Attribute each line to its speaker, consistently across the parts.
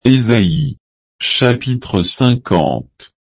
Speaker 1: Ésaïe. Chapitre 50.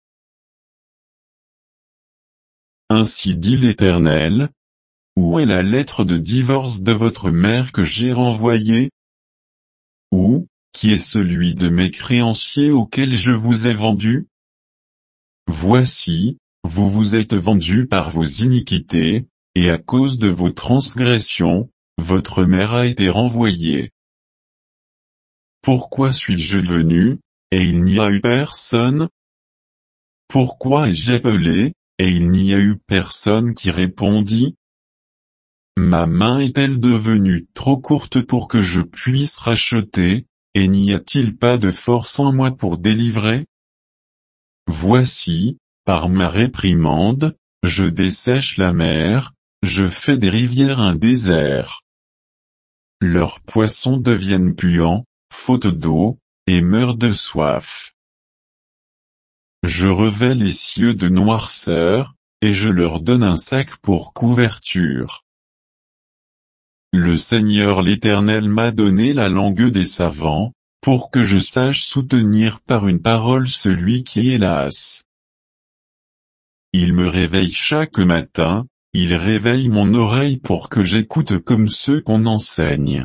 Speaker 1: Ainsi dit l'Éternel. Où est la lettre de divorce de votre mère que j'ai renvoyée? Où, qui est celui de mes créanciers auxquels je vous ai vendu? Voici, vous vous êtes vendus par vos iniquités, et à cause de vos transgressions, votre mère a été renvoyée. Pourquoi suis-je venu, et il n'y a eu personne? Pourquoi ai-je appelé, et il n'y a eu personne qui répondit? Ma main est-elle devenue trop courte pour que je puisse racheter, et n'y a-t-il pas de force en moi pour délivrer? Voici, par ma réprimande, je dessèche la mer, je fais des rivières un désert. Leurs poissons deviennent puants, faute d'eau, et meurent de soif. Je revêts les cieux de noirceur, et je leur donne un sac pour couverture. Le Seigneur l'Éternel m'a donné la langue des savants, pour que je sache soutenir par une parole celui qui est las. Il me réveille chaque matin, il réveille mon oreille pour que j'écoute comme ceux qu'on enseigne.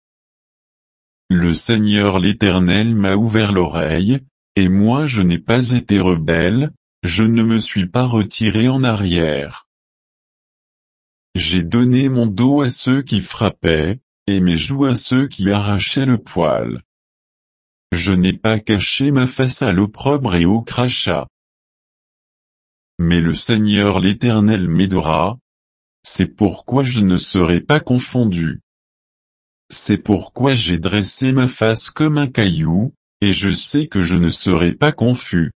Speaker 1: Le Seigneur l'Éternel m'a ouvert l'oreille, et moi je n'ai pas été rebelle, je ne me suis pas retiré en arrière. J'ai donné mon dos à ceux qui frappaient, et mes joues à ceux qui arrachaient le poil. Je n'ai pas caché ma face à l'opprobre et au crachat. Mais le Seigneur l'Éternel m'aidera. C'est pourquoi je ne serai pas confondu. C'est pourquoi j'ai dressé ma face comme un caillou, et je sais que je ne serai pas confus.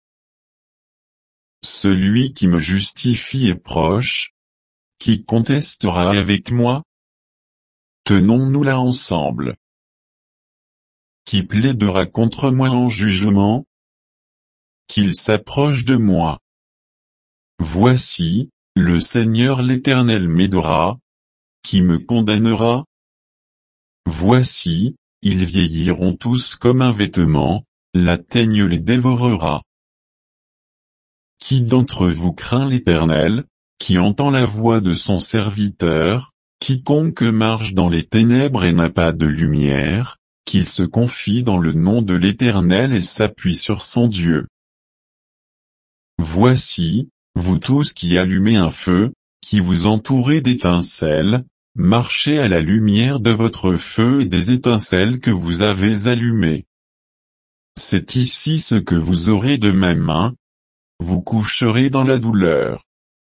Speaker 1: Celui qui me justifie est proche. Qui contestera avec moi? Tenons-nous là ensemble. Qui plaidera contre moi en jugement? Qu'il s'approche de moi. Voici, le Seigneur l'Éternel m'aidera. Qui me condamnera? Voici, ils vieilliront tous comme un vêtement, la teigne les dévorera. Qui d'entre vous craint l'Éternel, qui entend la voix de son serviteur, quiconque marche dans les ténèbres et n'a pas de lumière, qu'il se confie dans le nom de l'Éternel et s'appuie sur son Dieu. Voici, vous tous qui allumez un feu, qui vous entourez d'étincelles, marchez à la lumière de votre feu et des étincelles que vous avez allumées. C'est ici ce que vous aurez de ma main. Vous coucherez dans la douleur.